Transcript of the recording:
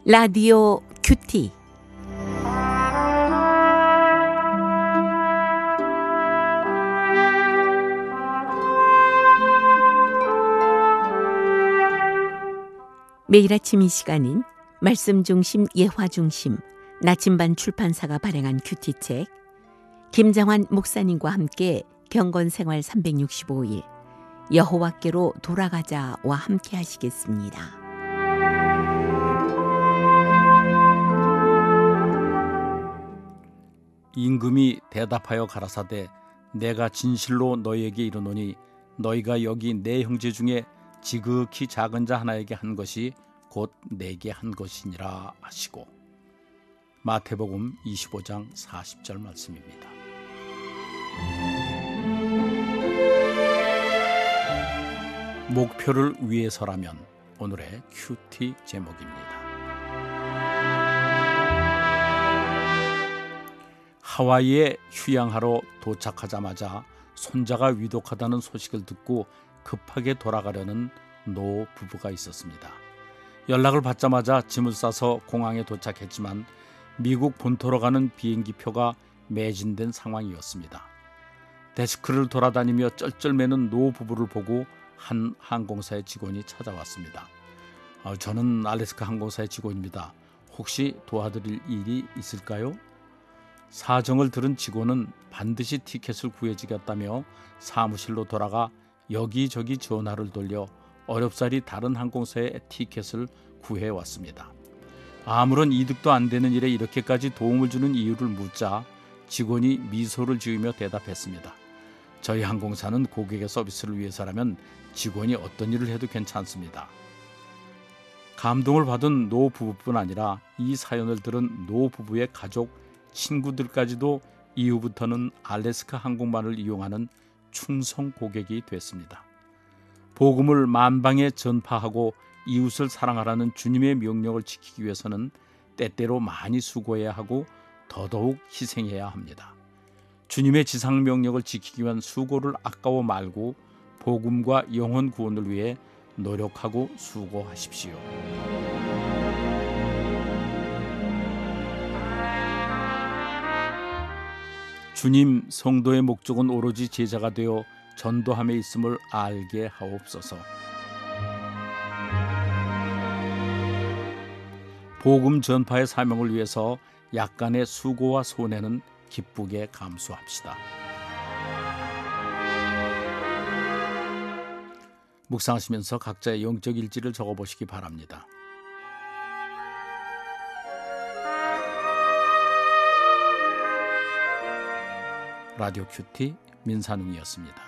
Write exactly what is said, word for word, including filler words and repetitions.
라디오 큐티. 매일 아침 이 시간인 말씀 중심 예화 중심 나침반 출판사가 발행한 큐티책, 김정환 목사님과 함께 경건생활 삼백육십오 일 여호와께로 돌아가자와 함께 하시겠습니다. 임금이 대답하여 가라사대 내가 진실로 너희에게 이르노니 너희가 여기 내 형제 중에 지극히 작은 자 하나에게 한 것이 곧 내게 한 것이니라 하시고. 마태복음 이십오 장 사십 절 말씀입니다. 목표를 위해서라면 오늘의 큐티 제목입니다. 하와이에 휴양하러 도착하자마자 손자가 위독하다는 소식을 듣고 급하게 돌아가려는 노 부부가 있었습니다. 연락을 받자마자 짐을 싸서 공항에 도착했지만 미국 본토로 가는 비행기표가 매진된 상황이었습니다. 데스크를 돌아다니며 쩔쩔매는 노 부부를 보고 한 항공사의 직원이 찾아왔습니다. 어, 저는 알래스카 항공사의 직원입니다. 혹시 도와드릴 일이 있을까요? 사정을 들은 직원은 반드시 티켓을 구해주겠다며 사무실로 돌아가 여기저기 전화를 돌려 어렵사리 다른 항공사의 티켓을 구해왔습니다. 아무런 이득도 안 되는 일에 이렇게까지 도움을 주는 이유를 묻자 직원이 미소를 지으며 대답했습니다. 저희 항공사는 고객의 서비스를 위해서라면 직원이 어떤 일을 해도 괜찮습니다. 감동을 받은 노 부부뿐 아니라 이 사연을 들은 노 부부의 가족, 친구들까지도 이후부터는 알래스카 항공만을 이용하는 충성 고객이 됐습니다. 복음을 만방에 전파하고 이웃을 사랑하라는 주님의 명령을 지키기 위해서는 때때로 많이 수고해야 하고 더더욱 희생해야 합니다. 주님의 지상 명령을 지키기 위한 수고를 아까워 말고 복음과 영혼 구원을 위해 노력하고 수고하십시오. 주님, 성도의 목적은 오로지 제자가 되어 전도함에 있음을 알게 하옵소서. 복음 전파의 사명을 위해서 약간의 수고와 손해는 기쁘게 감수합시다. 묵상하시면서 각자의 영적 일지를 적어보시기 바랍니다. 라디오 큐티 민산웅이었습니다.